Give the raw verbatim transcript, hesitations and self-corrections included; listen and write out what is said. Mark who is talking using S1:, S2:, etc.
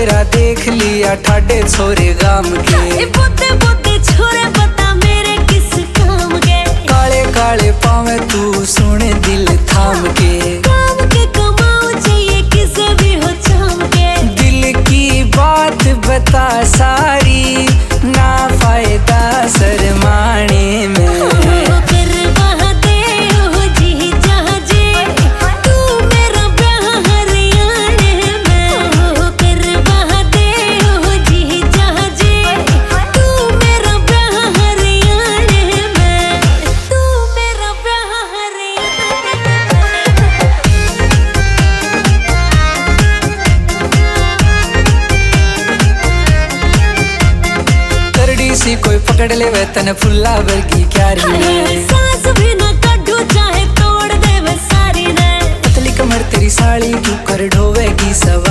S1: तेरा देख लिया ठाडे छोरे गाम के।
S2: बुद्धे बुद्धे छोरे बता मेरे किस काम के।
S1: काले काले पावे तू सुन दिल थाम के।
S2: काम के कमाओ चाहिए किसे भी हो चाम के।
S1: दिल की बात बता सारी ना फायदा शर्माने में। कोई पकड़ ले वेतन फुल्ला वर्गी क्यारी ने।
S2: सांस भी ना काढू चाहे तोड़ दे वे सारी ने।
S1: पतली कमर तेरी साड़ी तू कर ढोवेगी सब